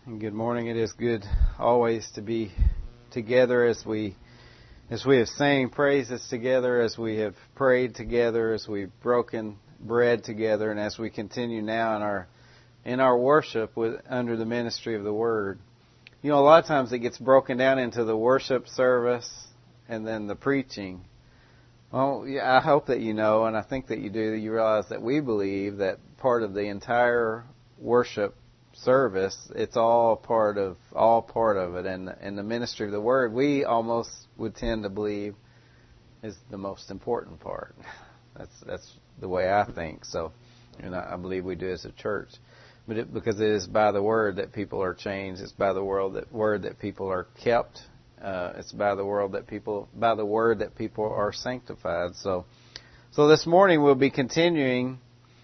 And good morning. It is good always to be together as we have sang praises together, as we have prayed together, as we've broken bread together, and as we continue now in our worship under the ministry of the Word. You know, a lot of times it gets broken down into the worship service and then the preaching. Well, yeah, I hope that you know, and I think that you do, that you realize that we believe that part of the entire worship service, it's all part of it, and the ministry of the Word, we almost would tend to believe is the most important part. That's the way I think. So, and I believe we do as a church, but because it is by the Word that people are changed. It's by the Word that people are kept. It's by the Word that people are sanctified. So this morning we'll be continuing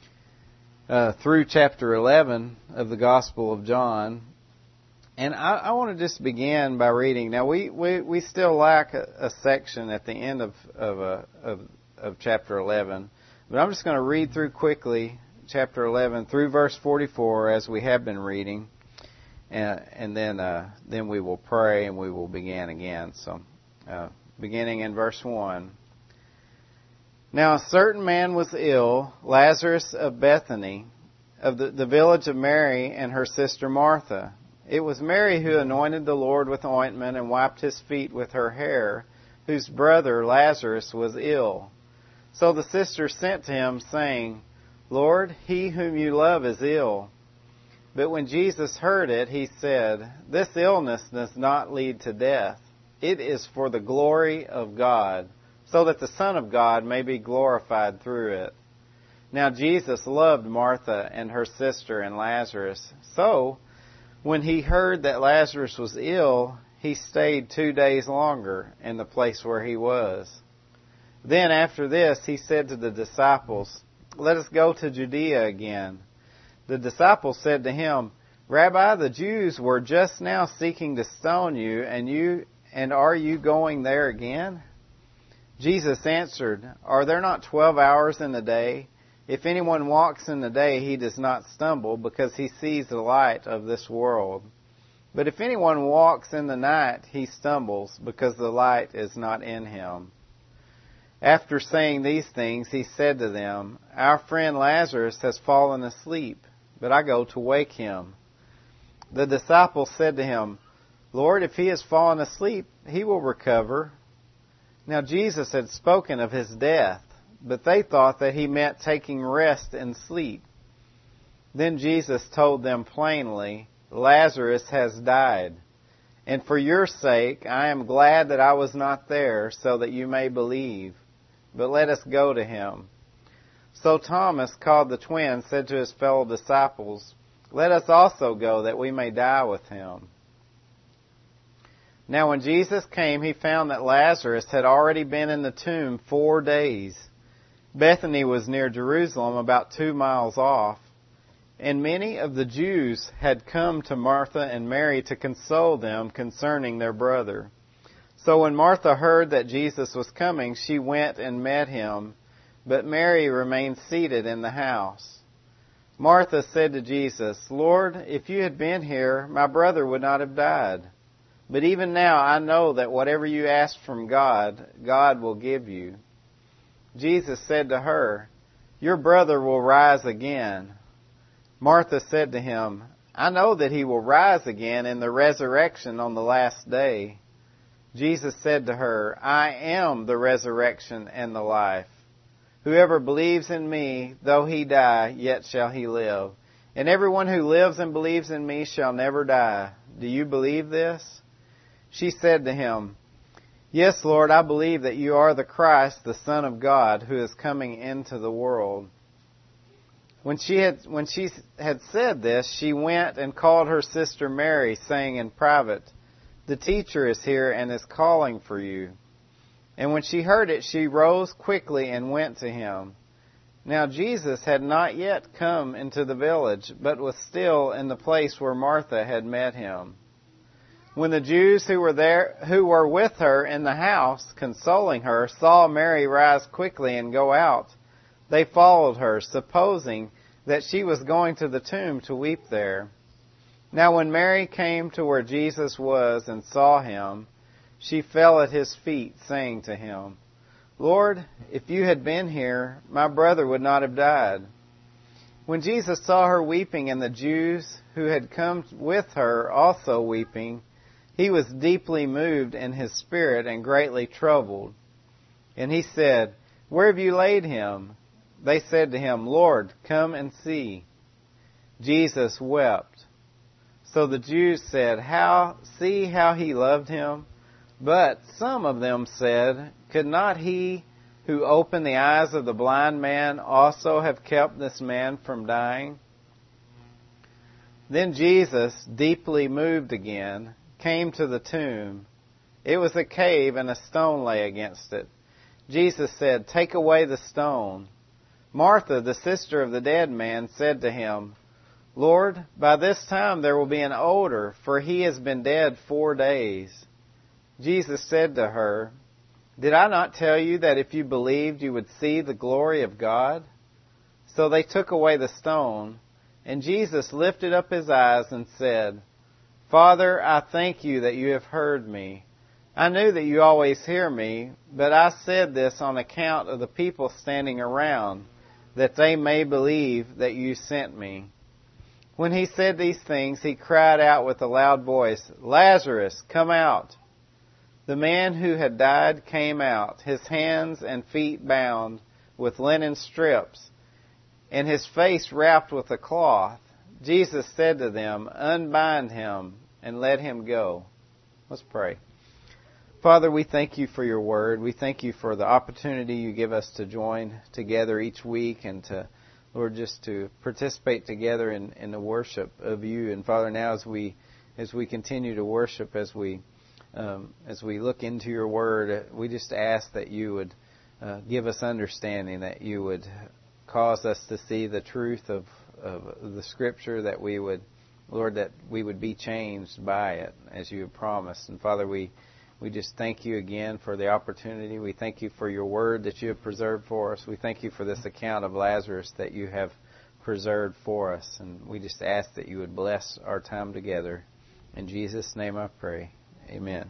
through chapter 11 of the Gospel of John. And I want to just begin by reading. Now, we still lack a section at the end of chapter 11. But I'm just going to read through quickly chapter 11 through verse 44 as we have been reading. And then we will pray and we will begin again. So, beginning in verse 1. Now a certain man was ill, Lazarus of Bethany, of the village of Mary and her sister Martha. It was Mary who anointed the Lord with ointment and wiped his feet with her hair, whose brother Lazarus was ill. So the sisters sent to him, saying, Lord, he whom you love is ill. But when Jesus heard it, he said, This illness does not lead to death. It is for the glory of God, so that the Son of God may be glorified through it. Now Jesus loved Martha and her sister and Lazarus. So, when he heard that Lazarus was ill, he stayed 2 days longer in the place where he was. Then after this, he said to the disciples, Let us go to Judea again. The disciples said to him, Rabbi, the Jews were just now seeking to stone you, and are you going there again? Jesus answered, Are there not 12 hours in the day? If anyone walks in the day, he does not stumble, because he sees the light of this world. But if anyone walks in the night, he stumbles, because the light is not in him. After saying these things, he said to them, Our friend Lazarus has fallen asleep, but I go to wake him. The disciples said to him, Lord, if he has fallen asleep, he will recover. Now Jesus had spoken of his death, but they thought that he meant taking rest and sleep. Then Jesus told them plainly, Lazarus has died, and for your sake I am glad that I was not there, so that you may believe. But let us go to him. So Thomas, called the twin, said to his fellow disciples, Let us also go, that we may die with him. Now when Jesus came, he found that Lazarus had already been in the tomb 4 days. Bethany was near Jerusalem, about 2 miles off. And many of the Jews had come to Martha and Mary to console them concerning their brother. So when Martha heard that Jesus was coming, she went and met him, but Mary remained seated in the house. Martha said to Jesus, Lord, if you had been here, my brother would not have died. But even now I know that whatever you ask from God, God will give you. Jesus said to her, Your brother will rise again. Martha said to him, I know that he will rise again in the resurrection on the last day. Jesus said to her, I am the resurrection and the life. Whoever believes in me, though he die, yet shall he live. And everyone who lives and believes in me shall never die. Do you believe this? She said to him, Yes, Lord, I believe that you are the Christ, the Son of God, who is coming into the world. When she had said this, she went and called her sister Mary, saying in private, The teacher is here and is calling for you. And when she heard it, she rose quickly and went to him. Now Jesus had not yet come into the village, but was still in the place where Martha had met him. When the Jews who were with her in the house, consoling her, saw Mary rise quickly and go out, they followed her, supposing that she was going to the tomb to weep there. Now when Mary came to where Jesus was and saw him, she fell at his feet, saying to him, Lord, if you had been here, my brother would not have died. When Jesus saw her weeping, and the Jews who had come with her also weeping, he was deeply moved in his spirit and greatly troubled. And he said, Where have you laid him? They said to him, Lord, come and see. Jesus wept. So the Jews said, See how he loved him? But some of them said, Could not he who opened the eyes of the blind man also have kept this man from dying? Then Jesus, deeply moved again, came to the tomb. It was a cave, and a stone lay against it. Jesus said, Take away the stone. Martha, the sister of the dead man, said to him, Lord, by this time there will be an odor, for he has been dead 4 days. Jesus said to her, Did I not tell you that if you believed you would see the glory of God? So they took away the stone, and Jesus lifted up his eyes and said, Father, I thank you that you have heard me. I knew that you always hear me, but I said this on account of the people standing around, that they may believe that you sent me. When he said these things, he cried out with a loud voice, Lazarus, come out. The man who had died came out, his hands and feet bound with linen strips, and his face wrapped with a cloth. Jesus said to them, Unbind him and let him go. Let's pray. Father, we thank you for your word. We thank you for the opportunity you give us to join together each week and to, Lord, just to participate together in the worship of you. And Father, now as we continue to worship, as we look into your word, we just ask that you would give us understanding, that you would cause us to see the truth of the Scripture, that we would, Lord, that we would be changed by it, as you have promised. And Father, we just thank you again for the opportunity. We thank you for your word that you have preserved for us. We thank you for this account of Lazarus that you have preserved for us. And we just ask that you would bless our time together. In Jesus' name I pray. Amen.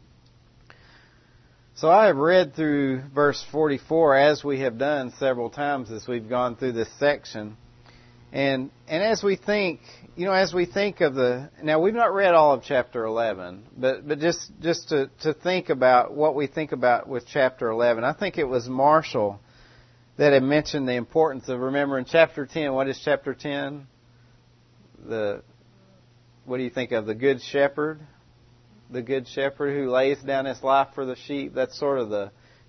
So I have read through verse 44, as we have done several times as we've gone through this section. And as we think, of now we've not read all of chapter 11, but just to think about what we think about with chapter 11. I think it was Marshall that had mentioned the importance of remembering chapter 10. What is chapter 10? What do you think of? The Good Shepherd? The Good Shepherd who lays down his life for the sheep. That's sort of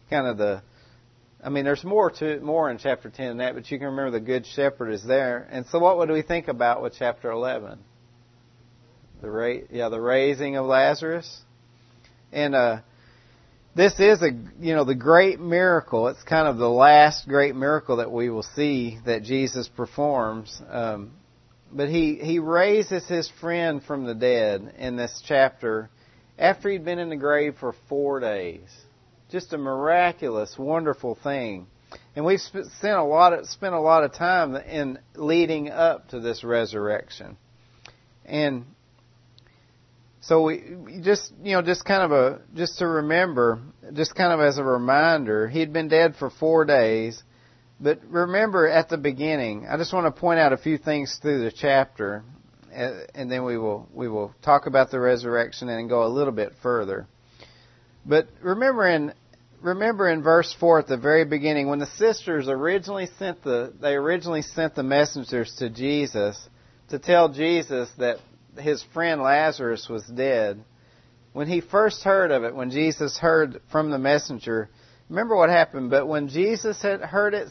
there's more in chapter 10 than that, but you can remember the Good Shepherd is there. And so what would we think about with chapter 11? The raising of Lazarus. And this is the great miracle. It's kind of the last great miracle that we will see that Jesus performs. But he raises his friend from the dead in this chapter after he'd been in the grave for 4 days. Just a miraculous, wonderful thing. And we've spent a lot of time in leading up to this resurrection. And so we just to remember, just kind of as a reminder, he'd been dead for 4 days. But remember at the beginning, I just want to point out a few things through the chapter, and then we will talk about the resurrection and go a little bit further. But remember in verse 4 at the very beginning, when the sisters originally sent the messengers to Jesus to tell Jesus that his friend Lazarus was dead. When he first heard of it, when Jesus heard from the messenger, remember what happened. But when Jesus had heard it,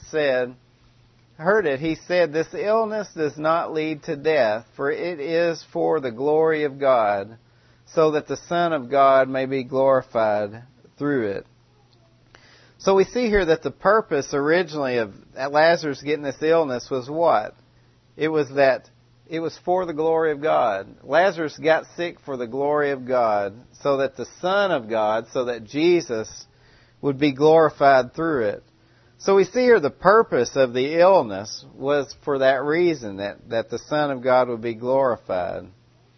he said, "This illness does not lead to death, for it is for the glory of God, so that the Son of God may be glorified through it." So we see here that the purpose originally of Lazarus getting this illness was what? It was for the glory of God. Lazarus got sick for the glory of God, so that the Son of God, so that Jesus would be glorified through it. So we see here the purpose of the illness was for that reason, that the Son of God would be glorified.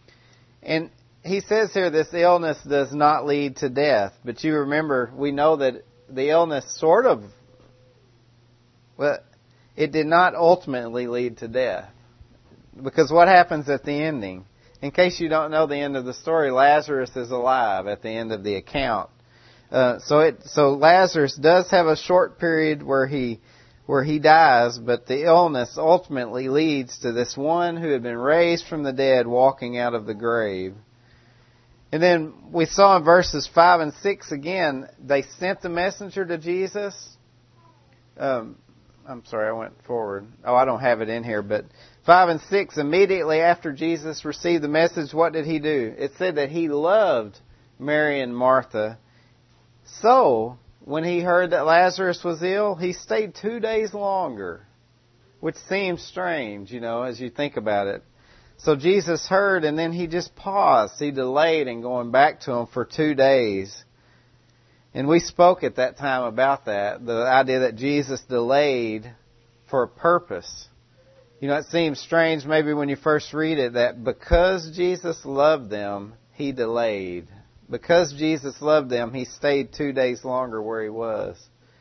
And he says here this illness does not lead to death. But you remember, we know that the illness it did not ultimately lead to death. Because what happens at the ending? In case you don't know the end of the story, Lazarus is alive at the end of the account. So Lazarus does have a short period where he dies, but the illness ultimately leads to this one who had been raised from the dead walking out of the grave. And then we saw in verses 5 and 6 again, they sent the messenger to Jesus. I'm sorry, I went forward. I don't have it in here, but 5 and 6, immediately after Jesus received the message, what did he do? It said that he loved Mary and Martha. So, when he heard that Lazarus was ill, he stayed 2 days longer, which seems strange, as you think about it. So Jesus heard, and then he just paused. He delayed in going back to him for 2 days. And we spoke at that time about that, the idea that Jesus delayed for a purpose. It seems strange maybe when you first read it that because Jesus loved them, he delayed. Because Jesus loved them, he stayed 2 days longer where he was.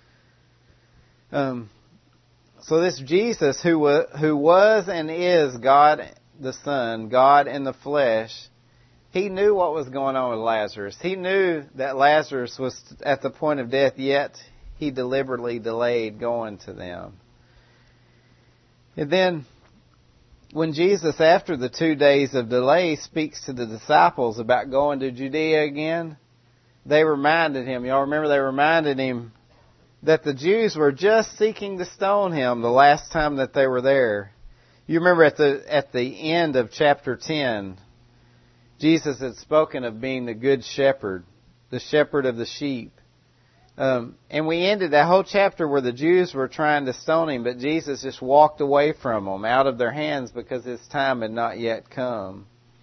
So this Jesus who was and is God the Son, God in the flesh, he knew what was going on with Lazarus. He knew that Lazarus was at the point of death, yet he deliberately delayed going to them. And then, when Jesus, after the 2 days of delay, speaks to the disciples about going to Judea again, they reminded him, y'all remember they reminded him that the Jews were just seeking to stone him the last time that they were there. You remember at the end of chapter 10, Jesus had spoken of being the good shepherd, the shepherd of the sheep. And we ended that whole chapter where the Jews were trying to stone him, but Jesus just walked away from them, out of their hands, because his time had not yet come.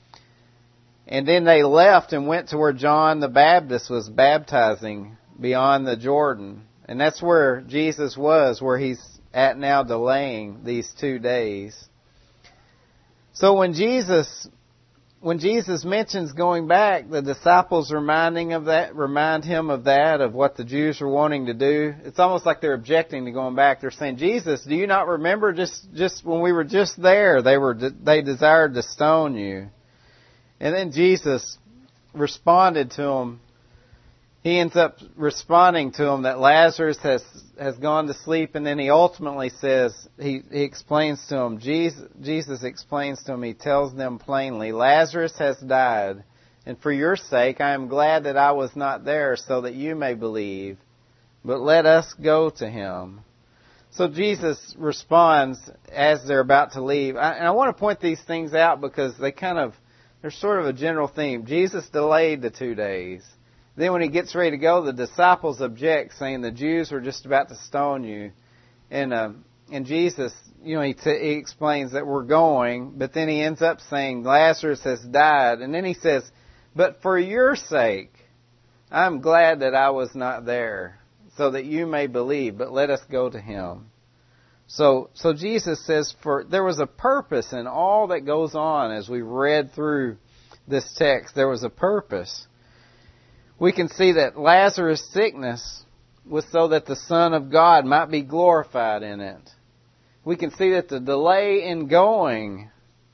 And then they left and went to where John the Baptist was baptizing beyond the Jordan. And that's where Jesus was, where he's at now delaying these 2 days. So when Jesus mentions going back, the disciples remind him of that, of what the Jews were wanting to do. It's almost like they're objecting to going back. They're saying, Jesus, do you not remember just when we were just there, they desired to stone you? And then Jesus responded to them. He ends up responding to them that Lazarus has gone to sleep, and then he ultimately says, he explains to them, Jesus explains to them, he tells them plainly, Lazarus has died, and for your sake I am glad that I was not there so that you may believe, but let us go to him. So Jesus responds as they're about to leave. And I want to point these things out because they're sort of a general theme. Jesus delayed the 2 days. Then when he gets ready to go, the disciples object, saying the Jews were just about to stone you. And Jesus, he explains that we're going, but then he ends up saying Lazarus has died. And then he says, but for your sake, I'm glad that I was not there, so that you may believe, but let us go to him. So Jesus says there was a purpose in all that goes on as we read through this text. There was a purpose. We can see that Lazarus' sickness was so that the Son of God might be glorified in it. We can see that the delay in going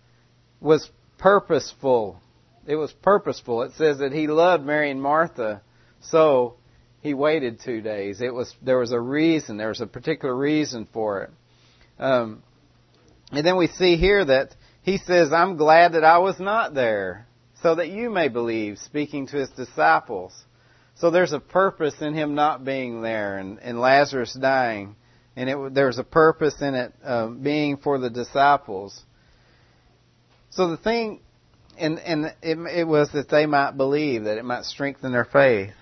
was purposeful. It was purposeful. It says that he loved Mary and Martha, so he waited 2 days. There was a reason. There was a particular reason for it. And then we see here that he says, I'm glad that I was not there, so that you may believe, speaking to his disciples. So there's a purpose in him not being there and Lazarus dying. And there's a purpose in it being for the disciples. So the thing, and it was that they might believe, that it might strengthen their faith.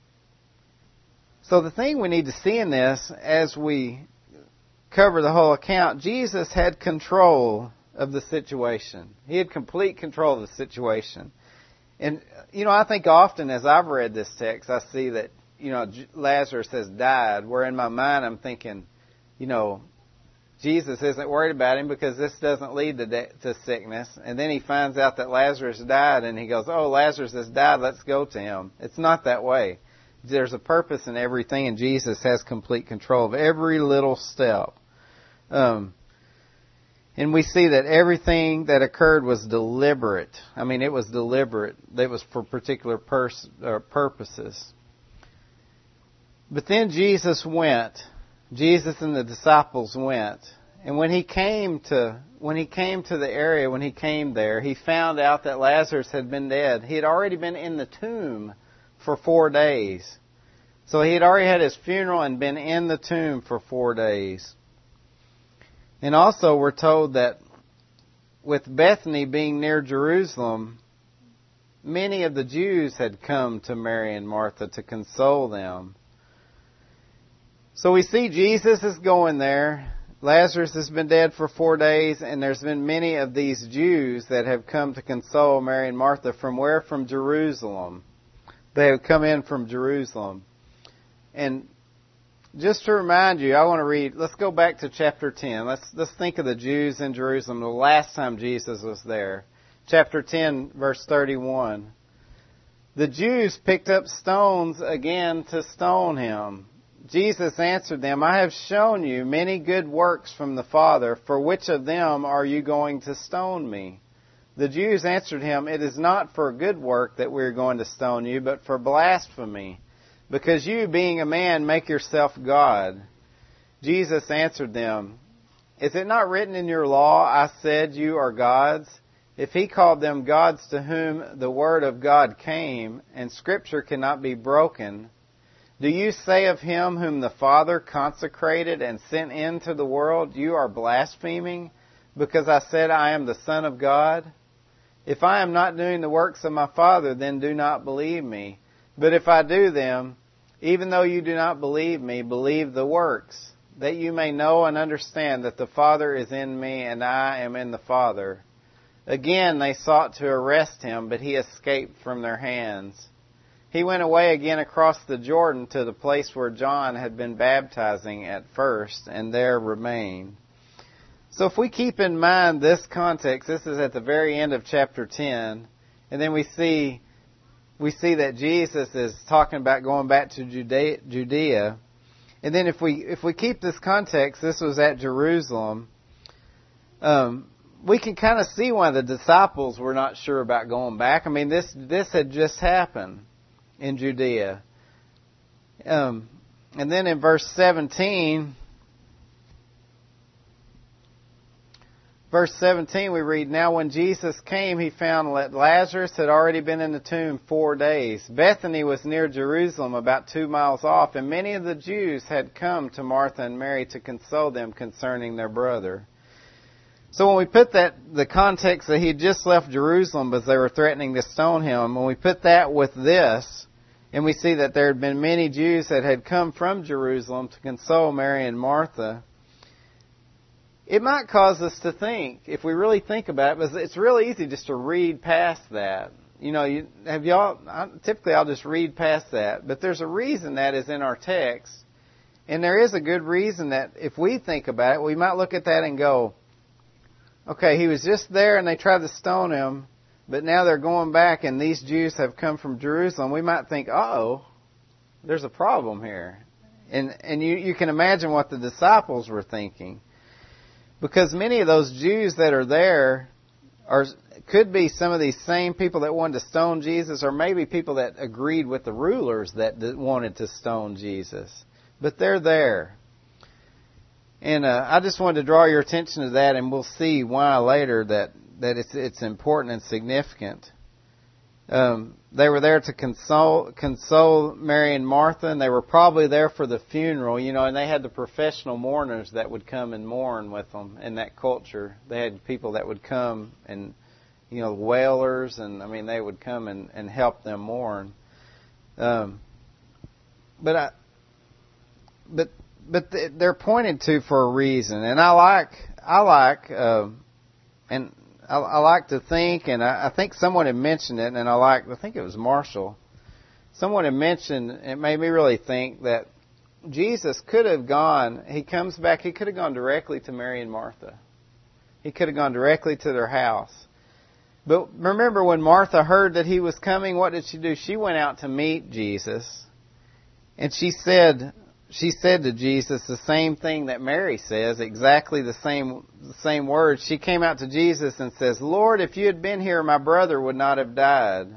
So the thing we need to see in this, as we cover the whole account, Jesus had control of the situation. He had complete control of the situation. And, I think often as I've read this text, I see that, Lazarus has died, where in my mind I'm thinking, Jesus isn't worried about him because this doesn't lead to sickness. And then he finds out that Lazarus died and he goes, oh, Lazarus has died, let's go to him. It's not that way. There's a purpose in everything, and Jesus has complete control of every little step. And we see that everything that occurred was deliberate. I mean, it was deliberate. It was for particular purposes. But then Jesus and the disciples went. And when he came to the area, when he came there, he found out that Lazarus had been dead. He had already been in the tomb for 4 days. So he had already had his funeral and been in the tomb for 4 days. And also we're told that with Bethany being near Jerusalem, many of the Jews had come to Mary and Martha to console them. So we see Jesus is going there. Lazarus has been dead for 4 days, and there's been many of these Jews that have come to console Mary and Martha. From where? From Jerusalem. They have come in from Jerusalem. And just to remind you, I want to read, let's go back to chapter 10. Let's think of the Jews in Jerusalem the last time Jesus was there. Chapter 10, verse 31. The Jews picked up stones again to stone him. Jesus answered them, I have shown you many good works from the Father. For which of them are you going to stone me? The Jews answered him, it is not for a good work that we are going to stone you, but for blasphemy. Because you, being a man, make yourself God. Jesus answered them, is it not written in your law, I said you are gods? If he called them gods to whom the word of God came, and Scripture cannot be broken, do you say of him whom the Father consecrated and sent into the world, you are blaspheming, because I said I am the Son of God? If I am not doing the works of my Father, then do not believe me. But if I do them, even though you do not believe me, believe the works, that you may know and understand that the Father is in me and I am in the Father. Again they sought to arrest him, but he escaped from their hands. He went away again across the Jordan to the place where John had been baptizing at first, and there remained. So if we keep in mind this context, this is at the very end of chapter 10, and then we see that Jesus is talking about going back to Judea. And then if we keep this context, this was at Jerusalem, we can kind of see why the disciples were not sure about going back. I mean, this had just happened in Judea. And then in verse 17... Verse 17 we read, now when Jesus came, he found that Lazarus had already been in the tomb 4 days. Bethany was near Jerusalem, about 2 miles off, and many of the Jews had come to Martha and Mary to console them concerning their brother. So when we put the context that he had just left Jerusalem because they were threatening to stone him, when we put that with this, and we see that there had been many Jews that had come from Jerusalem to console Mary and Martha, it might cause us to think, if we really think about it, because it's really easy just to read past that. You know, typically I'll just read past that. But there's a reason that is in our text. And there is a good reason that if we think about it, we might look at that and go, okay, he was just there and they tried to stone him, but now they're going back and these Jews have come from Jerusalem. We might think, there's a problem here. And you can imagine what the disciples were thinking. Because many of those Jews that are there could be some of these same people that wanted to stone Jesus, or maybe people that agreed with the rulers that wanted to stone Jesus. But they're there. And I just wanted to draw your attention to that, and we'll see why later that it's important and significant. They were there to console Mary and Martha, and they were probably there for the funeral, and they had the professional mourners that would come and mourn with them in that culture. They had people that would come and, wailers, and they would come and help them mourn. But they're pointed to for a reason, and I like to think, and I think someone had mentioned it, and I think it was Marshall. Someone had mentioned, it made me really think that Jesus could have gone, he comes back, he could have gone directly to Mary and Martha. He could have gone directly to their house. But remember, when Martha heard that he was coming, what did she do? She went out to meet Jesus. And she said to Jesus the same thing that Mary says, exactly the same words. She came out to Jesus and says, Lord, if you had been here, my brother would not have died.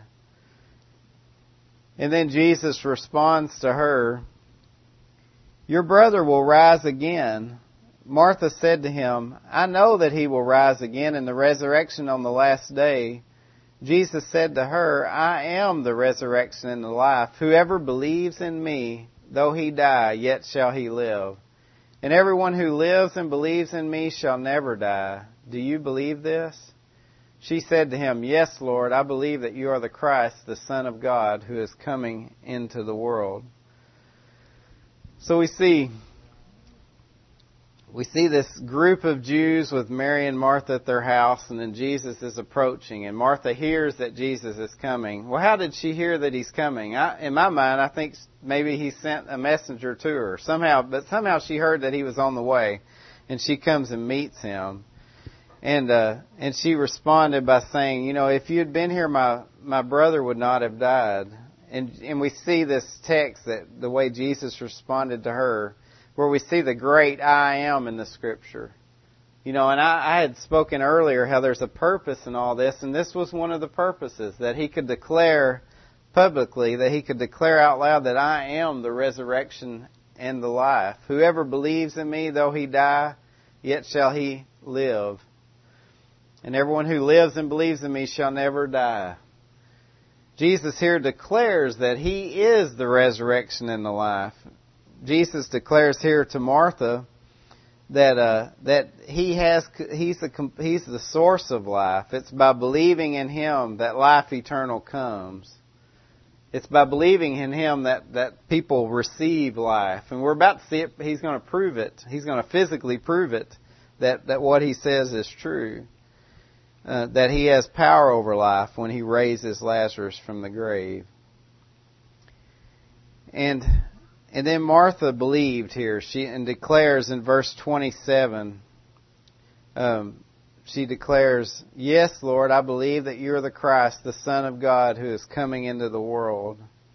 And then Jesus responds to her, your brother will rise again. Martha said to him, I know that he will rise again in the resurrection on the last day. Jesus said to her, I am the resurrection and the life. Whoever believes in me, though he die, yet shall he live. And everyone who lives and believes in me shall never die. Do you believe this? She said to him, Yes, Lord, I believe that you are the Christ, the Son of God, who is coming into the world. So we see this group of Jews with Mary and Martha at their house, and then Jesus is approaching, and Martha hears that Jesus is coming. Well, how did she hear that he's coming? In my mind, I think maybe he sent a messenger to her somehow she heard that he was on the way, and she comes and meets him. And she responded by saying, if you had been here, my brother would not have died. And we see this text, that the way Jesus responded to her, where we see the great I am in the Scripture. And I had spoken earlier how there's a purpose in all this, and this was one of the purposes, that he could declare publicly, that he could declare out loud that I am the resurrection and the life. Whoever believes in me, though he die, yet shall he live. And everyone who lives and believes in me shall never die. Jesus here declares that he is the resurrection and the life. Jesus declares here to Martha that he's the source of life. It's by believing in him that life eternal comes. It's by believing in him that people receive life. And we're about to see it. He's going to prove it. He's going to physically prove it, that what he says is true. That he has power over life when he raises Lazarus from the grave. And then Martha believed here. She declares in verse 27, she declares, Yes, Lord, I believe that you are the Christ, the Son of God, who is coming into the world.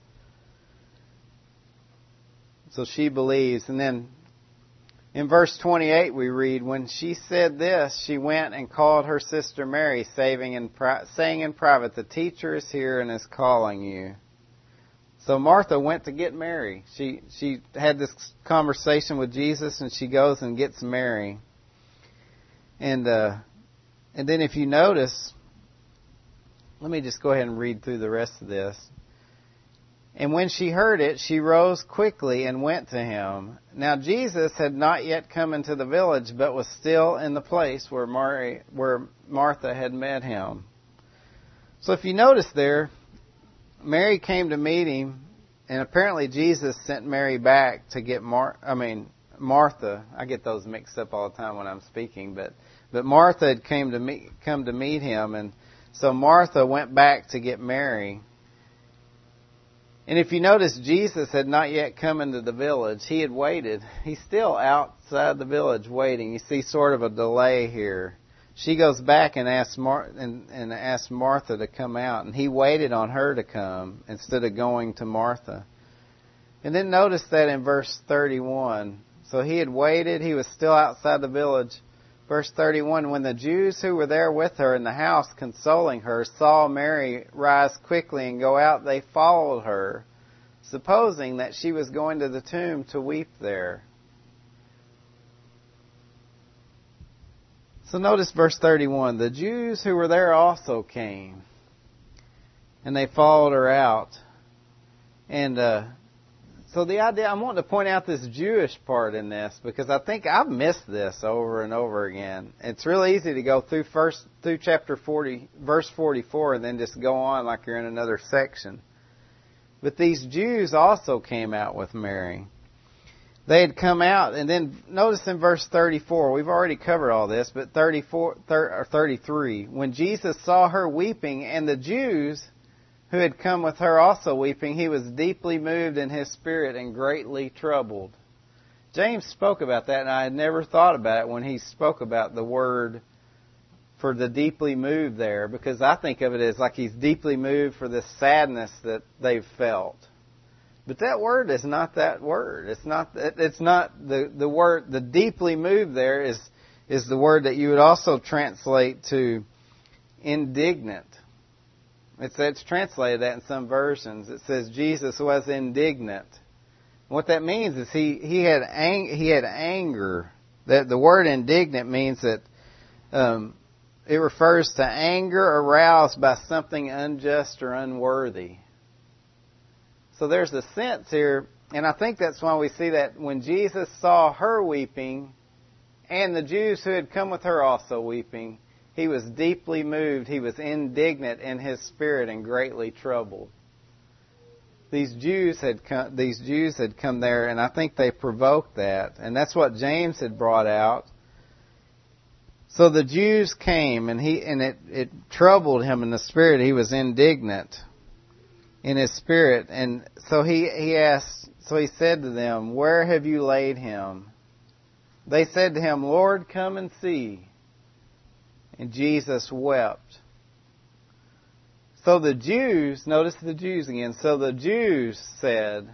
So she believes. And then in verse 28 we read, when she said this, she went and called her sister Mary, saying in private, the teacher is here and is calling you. So Martha went to get Mary. She had this conversation with Jesus, and she goes and gets Mary. And then if you notice, let me just go ahead and read through the rest of this. And when she heard it, she rose quickly and went to him. Now Jesus had not yet come into the village, but was still in the place where Martha had met him. So if you notice there, Mary came to meet him, and apparently Jesus sent Mary back to get Martha. I get those mixed up all the time when I'm speaking, but Martha had come to meet him, and so Martha went back to get Mary. And if you notice, Jesus had not yet come into the village. He had waited. He's still outside the village waiting. You see sort of a delay here. She goes back and asks Martha to come out, and he waited on her to come instead of going to Martha. And then notice that in verse 31. So he had waited. He was still outside the village. Verse 31, when the Jews who were there with her in the house consoling her saw Mary rise quickly and go out, they followed her, supposing that she was going to the tomb to weep there. So notice verse 31. The Jews who were there also came, and they followed her out. And so the idea, I want to point out this Jewish part in this, because I think I've missed this over and over again. It's really easy to go through chapter 40, verse 44, and then just go on like you're in another section. But these Jews also came out with Mary. They had come out, and then notice in verse 34, we've already covered all this, but 33, when Jesus saw her weeping, and the Jews who had come with her also weeping, he was deeply moved in his spirit and greatly troubled. James spoke about that, and I had never thought about it when he spoke about the word for the deeply moved there, because I think of it as like he's deeply moved for this sadness that they've felt. But that word is not that word. It's not the word. The deeply moved there is the word that you would also translate to indignant. It's translated that in some versions. It says Jesus was indignant. What that means is he had anger. That the word indignant means that it refers to anger aroused by something unjust or unworthy. So there's a sense here, and I think that's why we see that when Jesus saw her weeping, and the Jews who had come with her also weeping, he was deeply moved. He was indignant in his spirit and greatly troubled. These Jews had come there, and I think they provoked that, and that's what James had brought out. So the Jews came, and it troubled him in the spirit. He was indignant in his spirit, and so he asked. So he said to them, "Where have you laid him?" They said to him, "Lord, come and see." And Jesus wept. So the Jews, notice the Jews again. So the Jews said,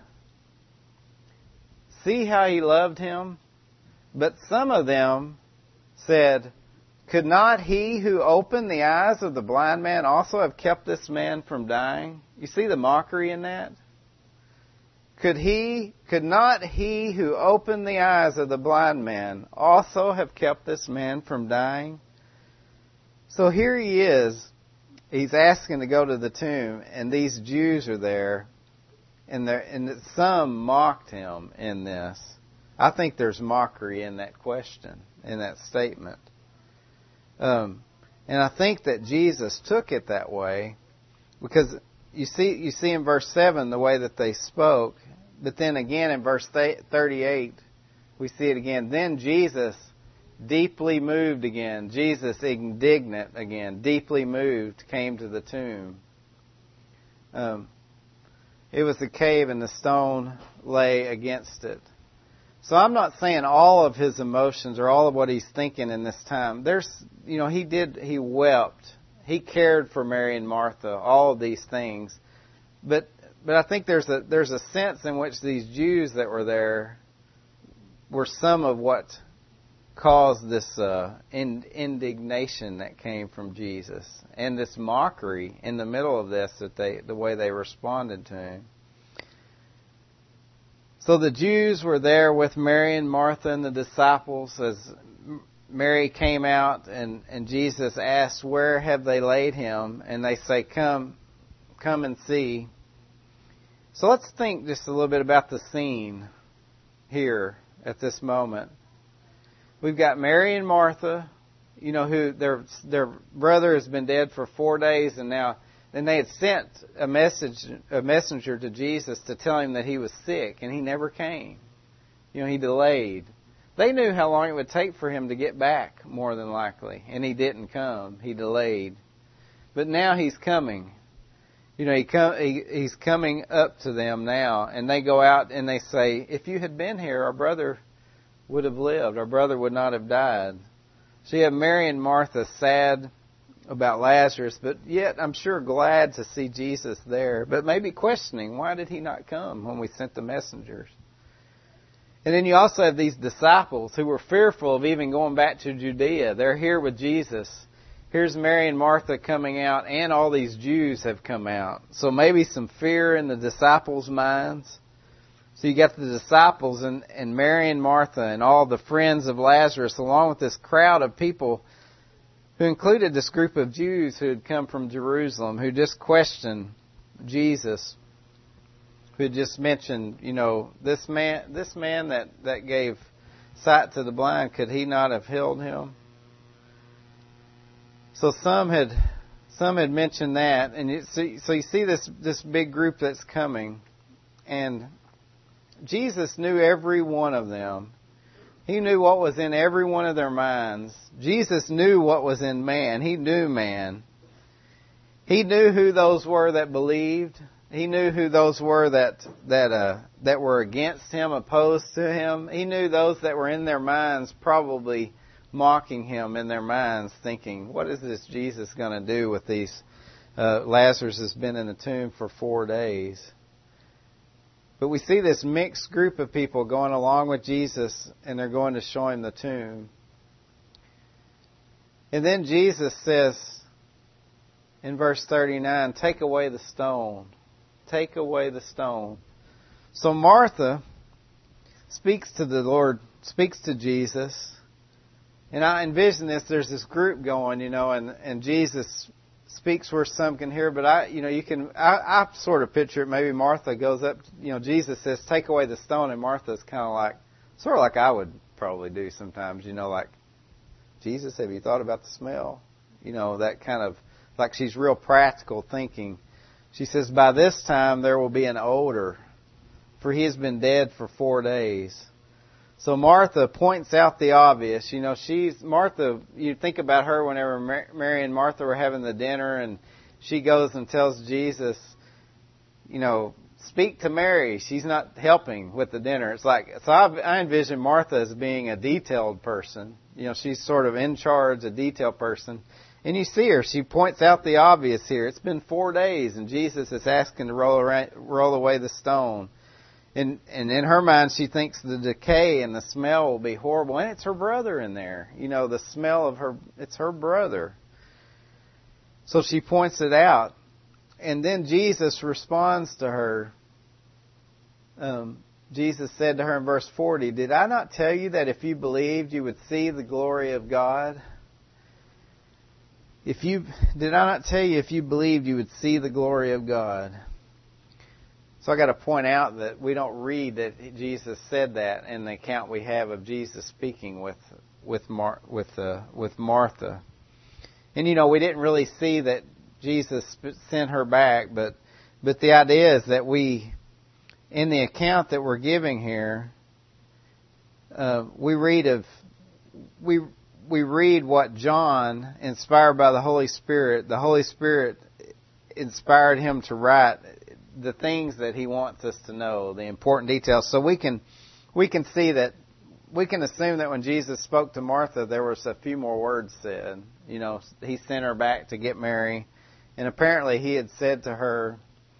"See how he loved him?" But some of them said, "Could not he who opened the eyes of the blind man also have kept this man from dying?" You see the mockery in that? Could not he who opened the eyes of the blind man also have kept this man from dying? So here he is. He's asking to go to the tomb, and these Jews are there, and some mocked him in this. I think there's mockery in that question, in that statement. And I think that Jesus took it that way, because you see in verse 7 the way that they spoke, but then again in verse 38 we see it again. Then Jesus deeply moved again. Jesus indignant again, deeply moved, came to the tomb. It was a cave and the stone lay against it. So I'm not saying all of his emotions or all of what he's thinking in this time. He wept. He cared for Mary and Martha, all of these things. But I think there's a sense in which these Jews that were there were some of what caused this indignation that came from Jesus, and this mockery in the middle of this, the way they responded to him. So the Jews were there with Mary and Martha and the disciples as Mary came out, and Jesus asked, "Where have they laid him?" And they say, Come and see." So let's think just a little bit about the scene here at this moment. We've got Mary and Martha, who their brother has been dead for 4 days, and they had sent a messenger to Jesus to tell him that he was sick, and he never came. He delayed. They knew how long it would take for him to get back, more than likely, and he didn't come. He delayed. But now he's coming. He's coming up to them now, and they go out and they say, "If you had been here, our brother would have lived. Our brother would not have died." So you have Mary and Martha sad about Lazarus, but yet I'm sure glad to see Jesus there, but maybe questioning, why did he not come when we sent the messengers? And then you also have these disciples who were fearful of even going back to Judea. They're here with Jesus. Here's Mary and Martha coming out, and all these Jews have come out. So maybe some fear in the disciples' minds. So you got the disciples and Mary and Martha and all the friends of Lazarus, along with this crowd of people who included this group of Jews who had come from Jerusalem, who just questioned Jesus, who had just mentioned, this man that gave sight to the blind, could he not have healed him? So some had mentioned that, and so you see this big group that's coming, and Jesus knew every one of them. He knew what was in every one of their minds. Jesus knew what was in man. He knew man. He knew who those were that believed, He knew who those were that were against him, opposed to him. He knew those that were in their minds probably mocking him in their minds, thinking, what is this Jesus going to do with these? Lazarus has been in the tomb for 4 days. But we see this mixed group of people going along with Jesus, and they're going to show him the tomb. And then Jesus says in verse 39, take away the stone. Take away the stone. So Martha speaks to the Lord, speaks to Jesus. And I envision this, there's this group going, and Jesus speaks where some can hear, but I sort of picture it, maybe Martha goes up, Jesus says, take away the stone, and Martha's kind of sort of like I would probably do sometimes, like, Jesus, have you thought about the smell? That kind of, like she's real practical thinking. She says, by this time there will be an odor, for he has been dead for 4 days. So Martha points out the obvious. Martha, you think about her whenever Mary and Martha were having the dinner, and she goes and tells Jesus, speak to Mary. She's not helping with the dinner. So I envision Martha as being a detailed person. She's sort of in charge, a detailed person. And you see her, she points out the obvious here. It's been 4 days, and Jesus is asking to roll away the stone. And in her mind, she thinks the decay and the smell will be horrible. And it's her brother in there. The smell of it's her brother. So she points it out. And then Jesus responds to her. Jesus said to her in verse 40, did I not tell you that if you believed, you would see the glory of God? Did I not tell you if you believed, you would see the glory of God? So I got to point out that we don't read that Jesus said that in the account we have of Jesus speaking with Martha. And we didn't really see that Jesus sent her back, but the idea is that in the account that we're giving here, we read what John, inspired by the Holy Spirit inspired him to write the things that he wants us to know, the important details. So we can see that, we can assume that when Jesus spoke to Martha, there was a few more words said. He sent her back to get Mary, and apparently he had said to her,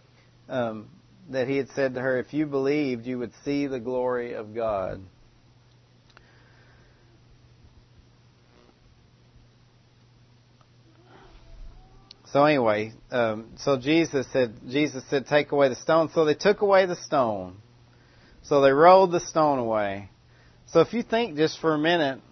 if you believed, you would see the glory of God. So anyway, so Jesus said, take away the stone. So they took away the stone. So they rolled the stone away. So if you think just for a minute,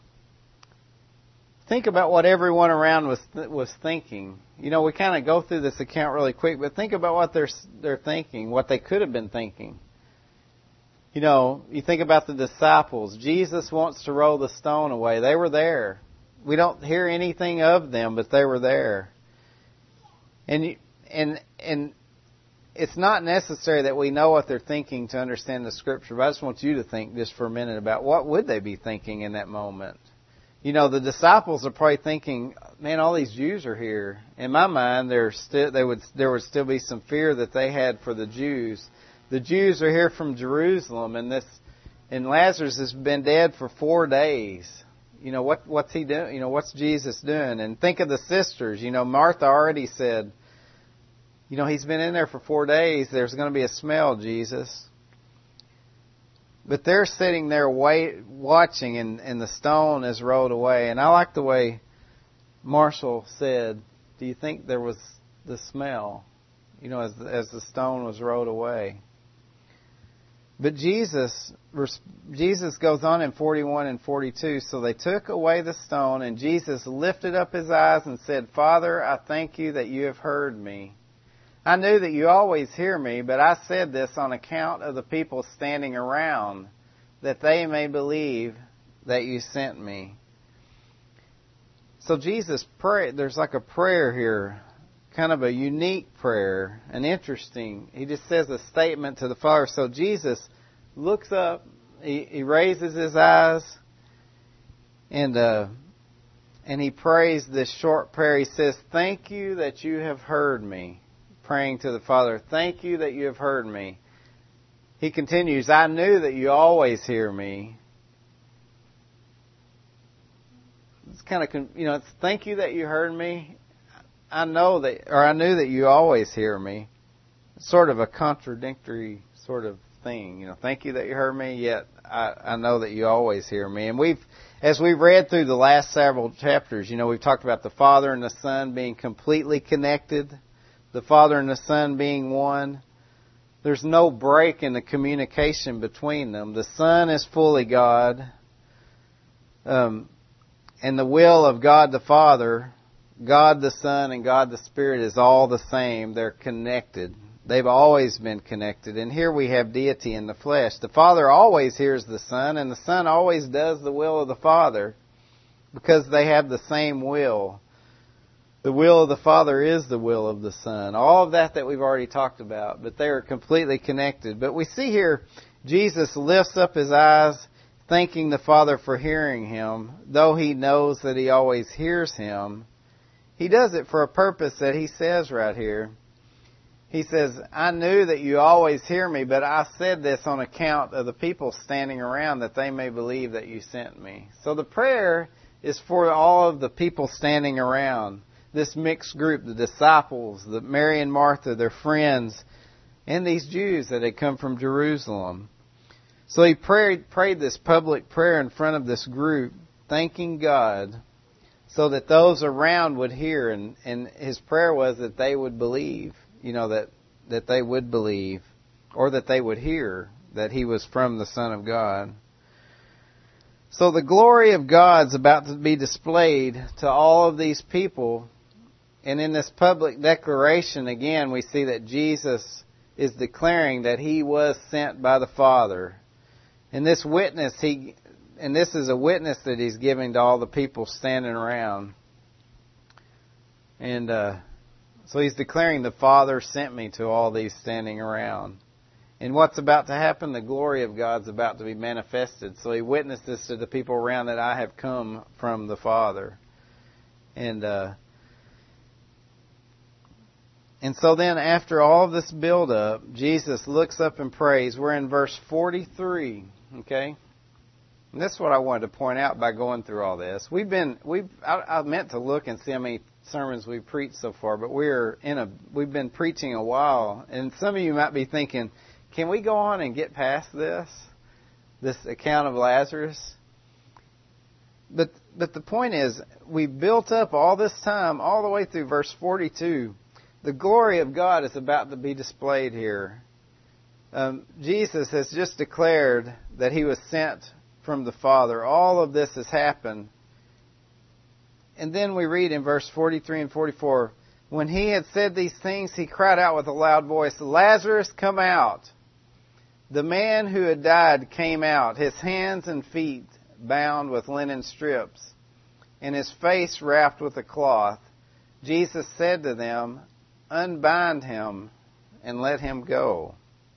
think about what everyone around was thinking. We kind of go through this account really quick, but think about what they're thinking, what they could have been thinking. You think about the disciples. Jesus wants to roll the stone away. They were there. We don't hear anything of them, but they were there. And it's not necessary that we know what they're thinking to understand the Scripture, but I just want you to think just for a minute about what would they be thinking in that moment. The disciples are probably thinking, man, all these Jews are here. In my mind, there would still be some fear that they had for the Jews. The Jews are here from Jerusalem, and Lazarus has been dead for 4 days. What's he doing? What's Jesus doing? And think of the sisters. Martha already said, he's been in there for 4 days. There's going to be a smell, Jesus. But they're sitting there watching, and the stone is rolled away. And I like the way Marshall said, do you think there was the smell, as the stone was rolled away? But Jesus goes on in 41 and 42. So they took away the stone, and Jesus lifted up his eyes and said, Father, I thank you that you have heard me. I knew that you always hear me, but I said this on account of the people standing around, that they may believe that you sent me. So Jesus prayed. There's like a prayer here, kind of a unique prayer, an interesting. He just says a statement to the Father. So Jesus looks up, he raises his eyes, and he prays this short prayer. He says, "Thank you that you have heard me. praying to the Father, "Thank you that you have heard me." He continues, "I knew that you always hear me." It's kind of, it's "Thank you that you heard me." I knew that you always hear me. It's sort of a contradictory sort of thing. Thank you that you heard me, yet I know that you always hear me. And as we've read through the last several chapters, we've talked about the Father and the Son being completely connected, the Father and the Son being one. There's no break in the communication between them. The Son is fully God, and the will of God the Father, God the Son, and God the Spirit is all the same. They're connected. They've always been connected. And here we have deity in the flesh. The Father always hears the Son, and the Son always does the will of the Father because they have the same will. The will of the Father is the will of the Son. All of that we've already talked about, but they are completely connected. But we see here Jesus lifts up His eyes, thanking the Father for hearing Him. Though He knows that He always hears Him, He does it for a purpose that He says right here. He says, "I knew that you always hear me, but I said this on account of the people standing around, that they may believe that you sent me." So the prayer is for all of the people standing around, this mixed group, the disciples, the Mary and Martha, their friends, and these Jews that had come from Jerusalem. So He prayed this public prayer in front of this group, thanking God, so that those around would hear, and His prayer was that they would believe. That they would believe, or that they would hear that He was from the Son of God. So the glory of God's about to be displayed to all of these people. And in this public declaration, again, we see that Jesus is declaring that He was sent by the Father. And this witness, this is a witness that He's giving to all the people standing around. And, so He's declaring the Father sent me to all these standing around. And what's about to happen? The glory of God's about to be manifested. So He witnesses to the people around that I have come from the Father. And so then after all of this build-up, Jesus looks up and prays. We're in verse 43, okay? And that's what I wanted to point out by going through all this. I meant to look and see how many sermons we've preached so far, but we've been preaching a while, and some of you might be thinking, can we go on and get past this account of Lazarus? But the point is, we built up all this time, all the way through verse 42. The glory of God is about to be displayed here. Jesus has just declared that He was sent from the Father. All of this has happened. And then we read in verse 43 and 44, when He had said these things, He cried out with a loud voice, "Lazarus, come out." The man who had died came out, his hands and feet bound with linen strips, and his face wrapped with a cloth. Jesus said to them, "Unbind him and let him go."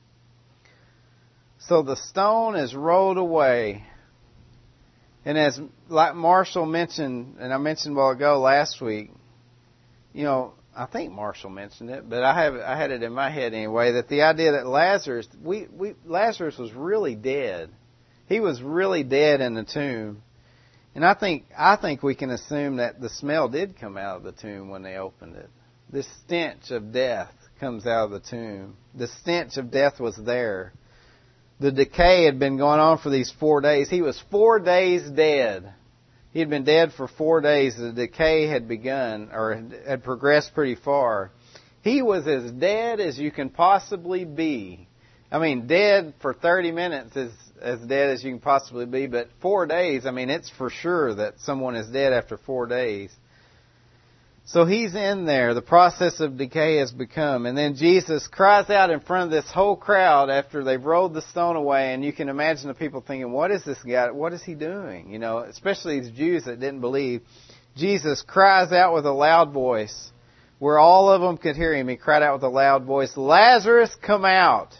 So the stone is rolled away. And as like Marshall mentioned, and I mentioned a while ago last week, I think Marshall mentioned it, but I had it in my head anyway, that the idea that Lazarus was really dead. He was really dead in the tomb. And I think we can assume that the smell did come out of the tomb when they opened it. This stench of death comes out of the tomb. The stench of death was there. The decay had been going on for these 4 days. He was 4 days dead. He had been dead for 4 days. The decay had begun, or had progressed pretty far. He was as dead as you can possibly be. I mean, dead for 30 minutes is as dead as you can possibly be, but 4 days, it's for sure that someone is dead after 4 days. So He's in there. The process of decay has become. And then Jesus cries out in front of this whole crowd after they've rolled the stone away. And you can imagine the people thinking, what is this guy? What is he doing? Especially these Jews that didn't believe. Jesus cries out with a loud voice, where all of them could hear Him. He cried out with a loud voice, "Lazarus, come out."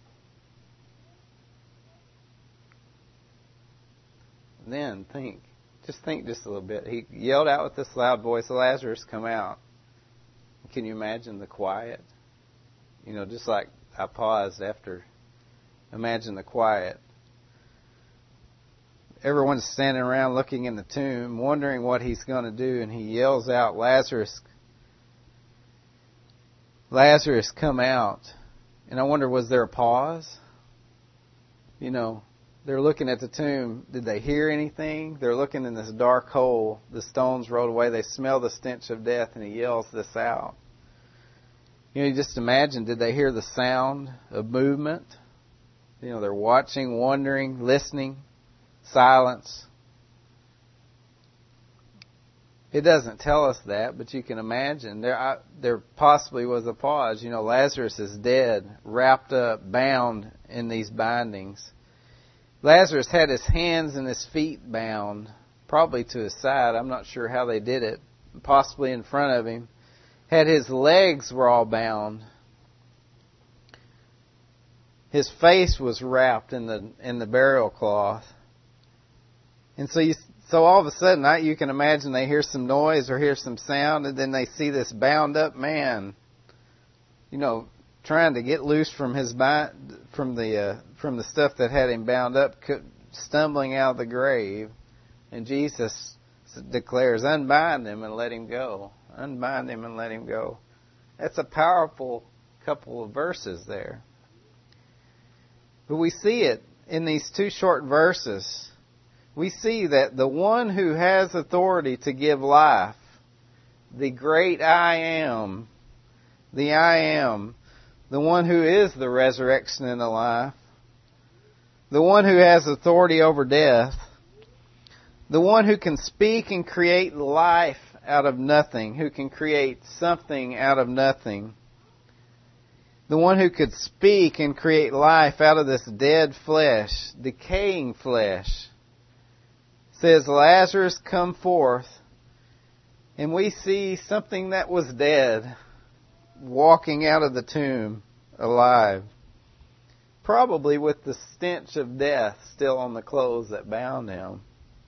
Then think, Just think just a little bit. He yelled out with this loud voice, Lazarus, come out. Can you imagine the quiet? Just like I paused after, imagine the quiet. Everyone's standing around looking in the tomb, wondering what he's going to do, and he yells out, Lazarus, come out. And I wonder, was there a pause? They're looking at the tomb. Did they hear anything? They're looking in this dark hole. The stones rolled away. They smell the stench of death, and he yells this out. You just imagine, did they hear the sound of movement? They're watching, wondering, listening, silence. It doesn't tell us that, but you can imagine there possibly was a pause. Lazarus is dead, wrapped up, bound in these bindings. Lazarus had his hands and his feet bound, probably to his side. I'm not sure how they did it, possibly in front of him. Had his legs were all bound. His face was wrapped in the burial cloth. And so all of a sudden, you can imagine they hear some noise or hear some sound, and then they see this bound up man, trying to get loose from from the stuff that had him bound up, stumbling out of the grave. And Jesus declares, unbind him and let him go. Unbind him and let him go. That's a powerful couple of verses there. But we see it in these two short verses. We see that the one who has authority to give life, the great I am, the one who is the resurrection and the life, the one who has authority over death, the one who can speak and create life out of nothing, who can create something out of nothing, the one who could speak and create life out of this dead flesh, decaying flesh, says, Lazarus, come forth. And we see something that was dead walking out of the tomb alive, probably with the stench of death still on the clothes that bound him.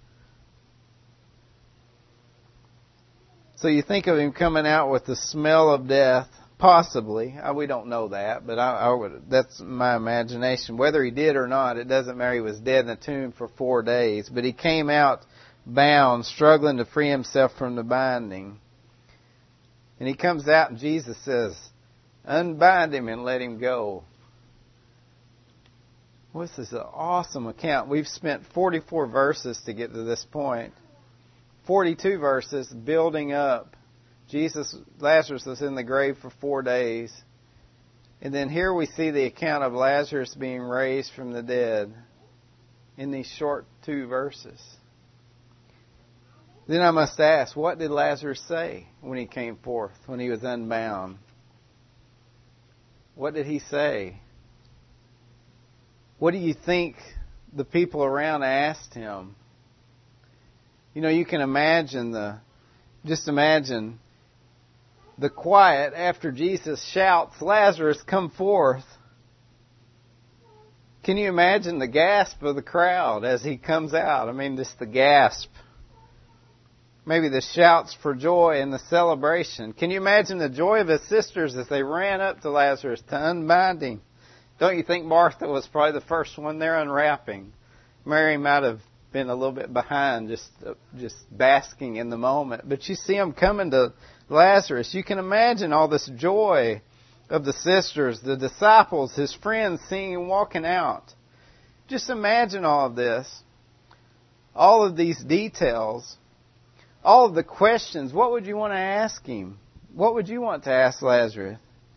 So you think of him coming out with the smell of death, possibly. We don't know that, but that's my imagination. Whether he did or not, it doesn't matter. He was dead in the tomb for 4 days. But he came out bound, struggling to free himself from the binding. And he comes out and Jesus says, unbind him and let him go. Well, this is an awesome account. We've spent 44 verses to get to this point. 42 verses building up. Lazarus was in the grave for 4 days. And then here we see the account of Lazarus being raised from the dead in these short 2 verses. Then I must ask, what did Lazarus say when he came forth, when he was unbound? What did he say? What do you think the people around asked him? You can imagine just imagine the quiet after Jesus shouts, Lazarus, come forth. Can you imagine the gasp of the crowd as he comes out? Just the gasp. Maybe the shouts for joy and the celebration. Can you imagine the joy of his sisters as they ran up to Lazarus to unbind him? Don't you think Martha was probably the first one there unwrapping? Mary might have been a little bit behind, just basking in the moment. But you see him coming to Lazarus. You can imagine all this joy of the sisters, the disciples, his friends seeing him walking out. Just imagine all of this. All of these details. All of the questions. What would you want to ask him? What would you want to ask Lazarus?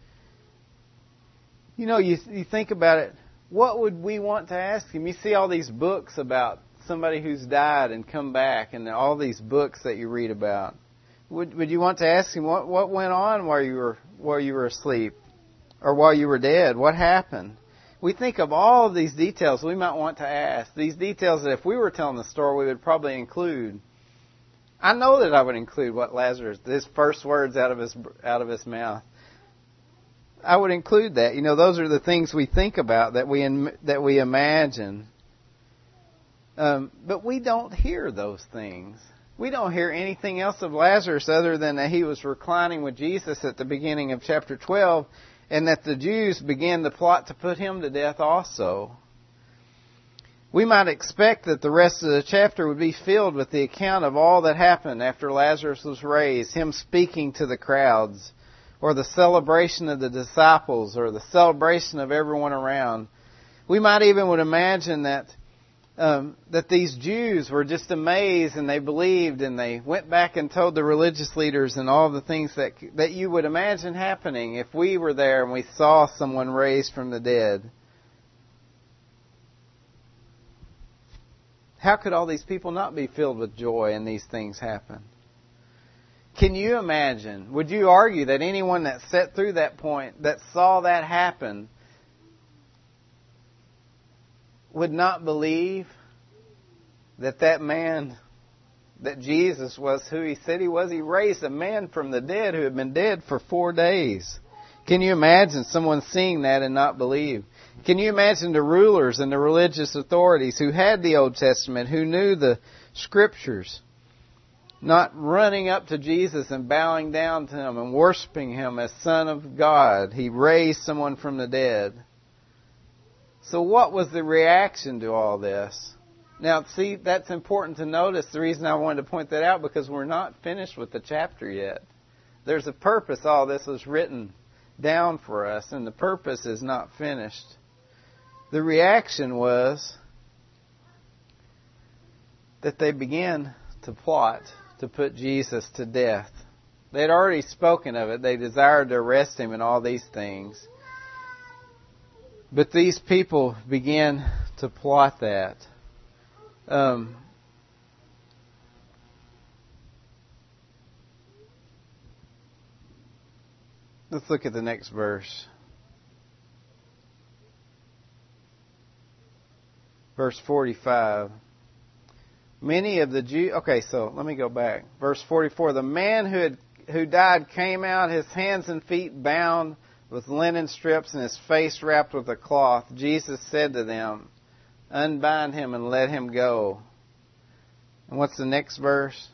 You think about it. What would we want to ask him? You see all these books about somebody who's died and come back, and all these books that you read about. Would you want to ask him what went on while you were asleep, or while you were dead? What happened? We think of all of these details we might want to ask. These details that if we were telling the story, we would probably include. I know that I would include what Lazarus, his first words out of his mouth. I would include that. Those are the things we think about, that we imagine. But we don't hear those things. We don't hear anything else of Lazarus other than that he was reclining with Jesus at the beginning of chapter 12, and that the Jews began to plot to put him to death also. We might expect that the rest of the chapter would be filled with the account of all that happened after Lazarus was raised, him speaking to the crowds, or the celebration of the disciples, or the celebration of everyone around. We might even would imagine that these Jews were just amazed and they believed and they went back and told the religious leaders and all the things that you would imagine happening if we were there and we saw someone raised from the dead. How could all these people not be filled with joy and these things happen? Can you imagine? Would you argue that anyone that sat through that point, that saw that happen, would not believe that man, that Jesus was who he said he was? He raised a man from the dead who had been dead for 4 days. Can you imagine someone seeing that and not believe? Can you imagine the rulers and the religious authorities who had the Old Testament, who knew the Scriptures, not running up to Jesus and bowing down to Him and worshiping Him as Son of God? He raised someone from the dead. So what was the reaction to all this? Now, see, that's important to notice. The reason I wanted to point that out, because we're not finished with the chapter yet. There's a purpose all this was written down for us, and the purpose is not finished. The reaction was that they began to plot to put Jesus to death. They had already spoken of it. They desired to arrest Him and all these things. But these people began to plot that. Let's look at the next verse. Verse 45. Many of the Jews... Okay, so let me go back. Verse 44. The man who died came out, his hands and feet bound with linen strips and his face wrapped with a cloth. Jesus said to them, "Unbind him and let him go." And what's the next verse?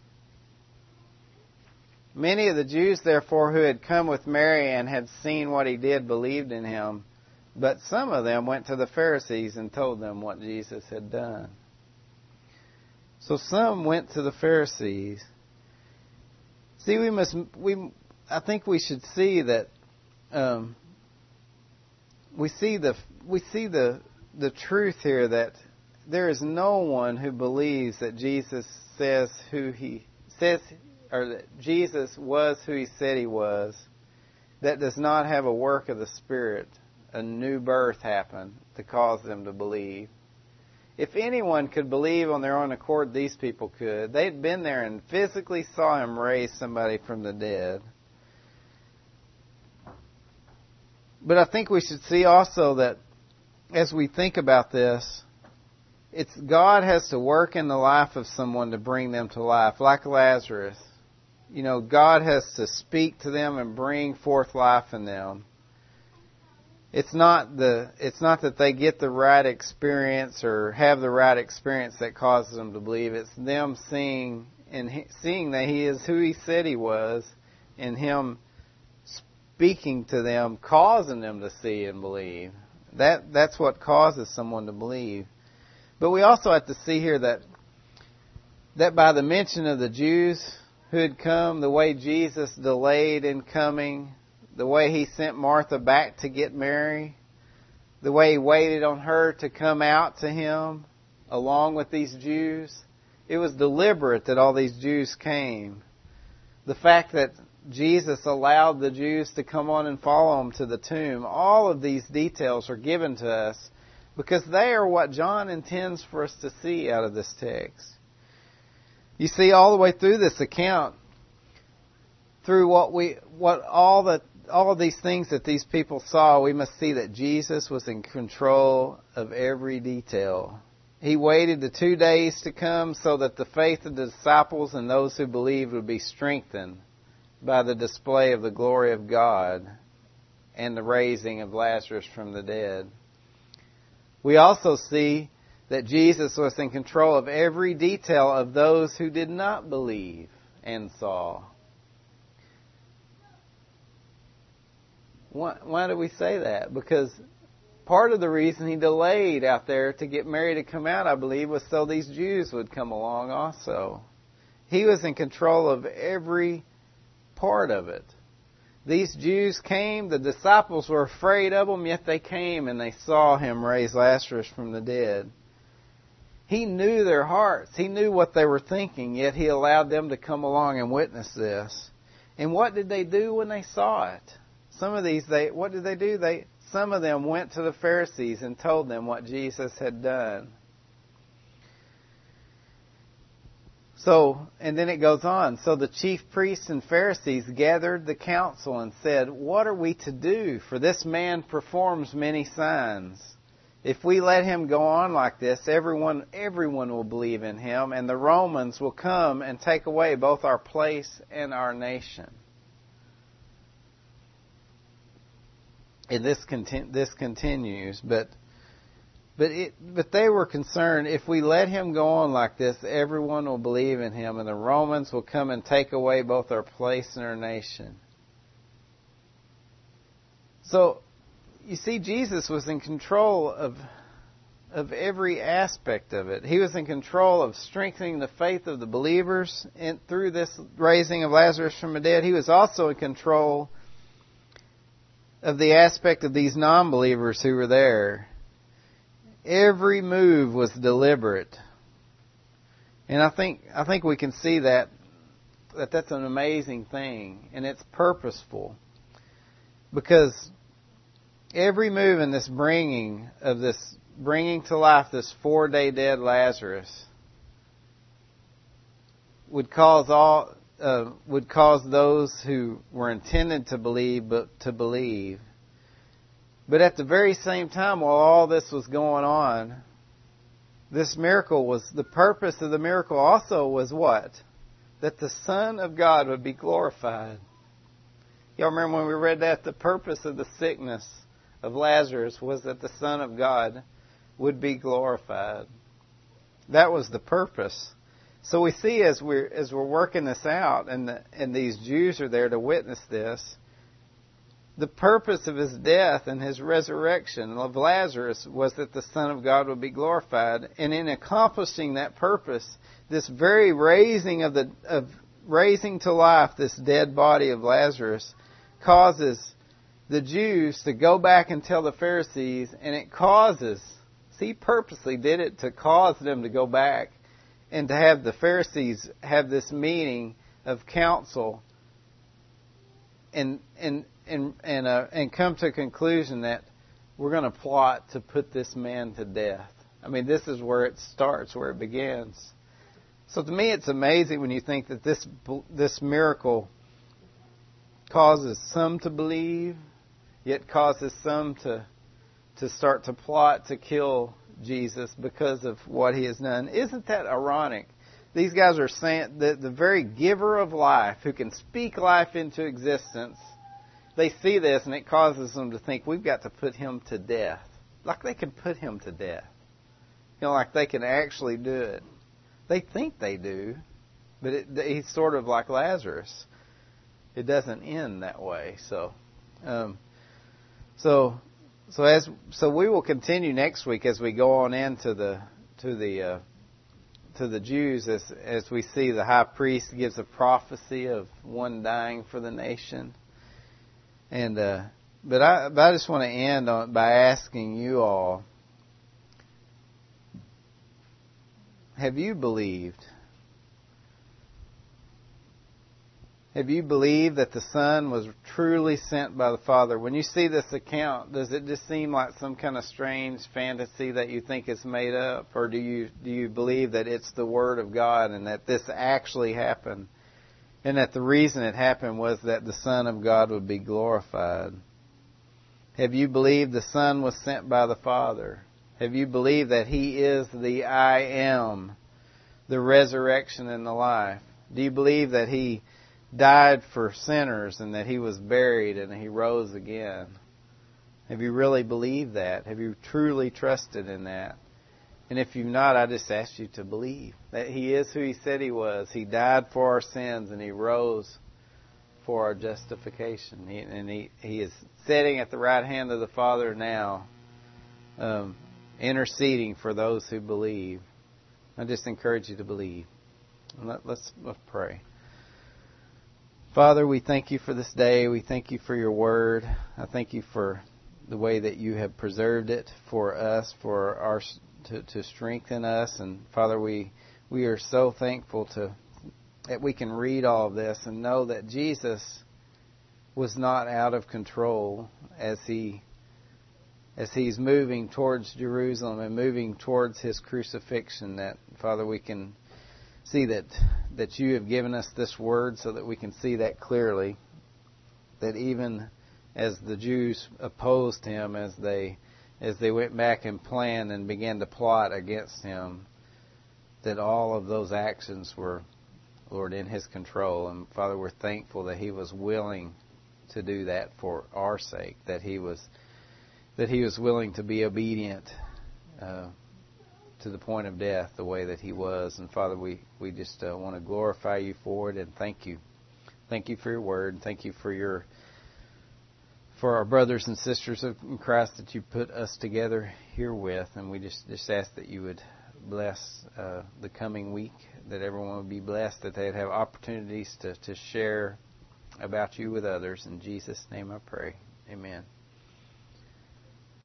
Many of the Jews, therefore, who had come with Mary and had seen what he did, believed in him. But some of them went to the Pharisees and told them what Jesus had done. So some went to the Pharisees. See, I think we should see that we see the truth here, that there is no one who believes that Jesus says who he says, or that Jesus was who he said he was, that does not have a work of the Spirit, a new birth happen to cause them to believe. If anyone could believe on their own accord, these people could. They'd been there and physically saw him raise somebody from the dead. But I think we should see also that as we think about this, it's God has to work in the life of someone to bring them to life, like Lazarus. You know, God has to speak to them and bring forth life in them. It's not that they get the right experience or have the right experience that causes them to believe. It's them seeing that He is who He said He was, and Him speaking to them, causing them to see and believe. That's what causes someone to believe. But we also have to see here that by the mention of the Jews who had come, the way Jesus delayed in coming, the way He sent Martha back to get Mary, the way He waited on her to come out to Him along with these Jews, it was deliberate that all these Jews came. The fact that Jesus allowed the Jews to come on and follow Him to the tomb, all of these details are given to us because they are what John intends for us to see out of this text. You see, all the way through this account, through all of these things that these people saw, we must see that Jesus was in control of every detail. He waited the 2 days to come so that the faith of the disciples and those who believed would be strengthened by the display of the glory of God and the raising of Lazarus from the dead. We also see that Jesus was in control of every detail of those who did not believe and saw. Why do we say that? Because part of the reason he delayed out there to get Mary to come out, I believe, was so these Jews would come along also. He was in control of every part of it. These Jews came, the disciples were afraid of him, yet they came and they saw him raise Lazarus from the dead. He knew their hearts. He knew what they were thinking, yet he allowed them to come along and witness this. And what did they do when they saw it? What did they do? Some of them went to the Pharisees and told them what Jesus had done. And then it goes on. So the chief priests and Pharisees gathered the council and said, "What are we to do? For this man performs many signs. If we let him go on like this, everyone will believe in him, and the Romans will come and take away both our place and our nation." And this continues, but they were concerned, if we let him go on like this, everyone will believe in him, and the Romans will come and take away both our place and our nation. So, you see, Jesus was in control of every aspect of it. He was in control of strengthening the faith of the believers through this raising of Lazarus from the dead. He was also in control of the aspect of these non-believers who were there. Every move was deliberate. And I think we can see that's an amazing thing, and it's purposeful. Because every move in this bringing to life this 4-day dead Lazarus would cause those who were intended to believe to believe. But at the very same time, while all this was going on, this miracle the purpose of the miracle also was what? That the Son of God would be glorified. Y'all remember when we read that? The purpose of the sickness of Lazarus was that the Son of God would be glorified. That was the purpose. So we see as we're working this out, and these Jews are there to witness this, the purpose of his death and his resurrection of Lazarus was that the Son of God would be glorified. And in accomplishing that purpose, this very raising raising to life this dead body of Lazarus causes the Jews to go back and tell the Pharisees, and he purposely did it to cause them to go back and to have the Pharisees have this meeting of council and come to a conclusion that we're going to plot to put this man to death. I mean, this is where it starts, where it begins. So to me, it's amazing when you think that this miracle causes some to believe, yet causes some to start to plot to kill Jesus because of what he has done. Isn't that ironic? These guys are saying that the very giver of life, who can speak life into existence, they see this and it causes them to think, we've got to put him to death. Like they can put him to death. Like they can actually do it. They think they do, but he's sort of like Lazarus. It doesn't end that way. So we will continue next week as we go on into to the Jews as we see the high priest gives a prophecy of one dying for the nation. And but I just want to end by asking you all, have you believed? Have you believed that the Son was truly sent by the Father? When you see this account, does it just seem like some kind of strange fantasy that you think is made up? Or do you believe that it's the Word of God and that this actually happened? And that the reason it happened was that the Son of God would be glorified? Have you believed the Son was sent by the Father? Have you believed that He is the I Am, the resurrection and the life? Do you believe that He died for sinners and that He was buried and He rose again? Have you really believed that? Have you truly trusted in that? And if you've not, I just ask you to believe that He is who He said He was. He died for our sins and He rose for our justification. He is sitting at the right hand of the Father now, interceding for those who believe. I just encourage you to believe. Let's pray. Father, we thank you for this day. We thank you for your word. I thank you for the way that you have preserved it for us, to strengthen us. And Father, we are so thankful that we can read all of this and know that Jesus was not out of control as He's moving towards Jerusalem and moving towards His crucifixion. That, Father, we can see that you have given us this word so that we can see that clearly. That even as the Jews opposed Him, as they went back and planned and began to plot against Him, that all of those actions were, Lord, in His control. And Father, we're thankful that He was willing to do that for our sake, that He was willing to be obedient to the point of death the way that He was. And Father, we just want to glorify you for it and thank you. Thank you for your word. Thank you for our brothers and sisters in Christ that you put us together here with. And we just ask that you would bless the coming week, that everyone would be blessed, that they'd have opportunities to share about you with others. In Jesus' name I pray. Amen.